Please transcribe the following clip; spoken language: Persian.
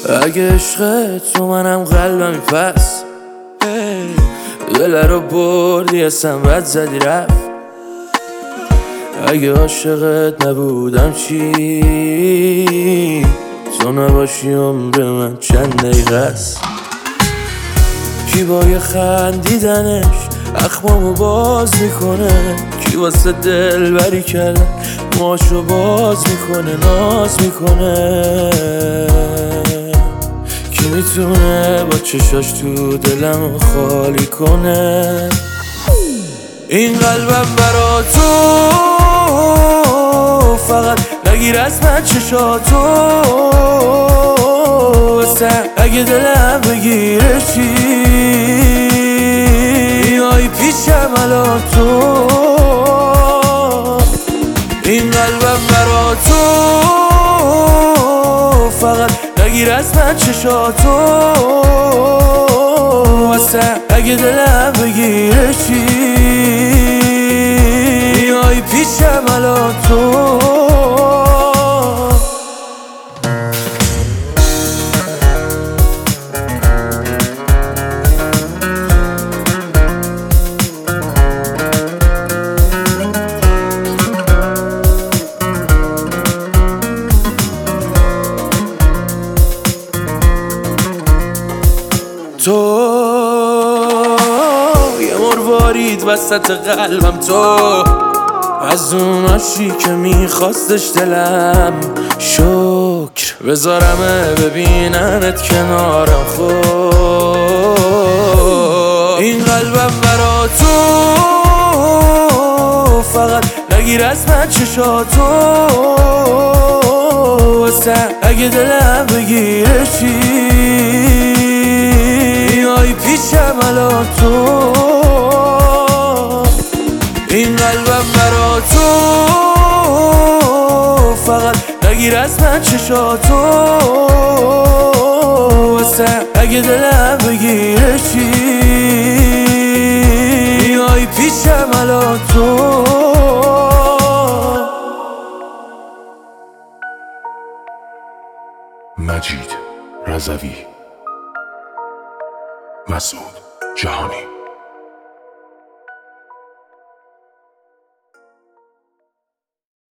اگه عشق تو منم قلبمی پس دل رو بردی اصلا بد زدی رفت. اگه عاشقت نبودم چی؟ تو نباشی عمر من چند دقیقه است. کی با یه خندیدنش اخمامو باز میکنه، کی واسه دل بری کردن موهاشو باز میکنه، ناز میکنه. کی میتونه با چشاش تو دلمو خالی کنه؟ این قلبم برا تو فقط نگیر از من چشاتو، اگه دلم بگیره چی؟ میای پیشم الان تو. این قلبم برا تو فقط نگیر از من چشاتو، اگه دلم بگیره چی؟ میای پیشم الان تو. تو یه مروارید وسط قلبم، تو از اون عاشی که میخواستش دلم. شکر بذارمه ببیننت کنارم. خب این قلبم برا تو فقط نگیر از من چشاتو، اگه دلم بگیره چی؟ میای پیشم الان تو. این قلبم برا تو فقط نگیر از من چشاتو، اگه دلم بگیره چی؟ میای پیشم الان تو. مجید رضوی، مسعود جهانی.